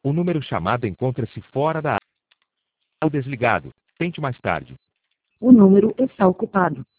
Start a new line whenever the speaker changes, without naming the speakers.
O número chamado encontra-se fora da área ou desligado. Tente mais tarde.
O número está ocupado.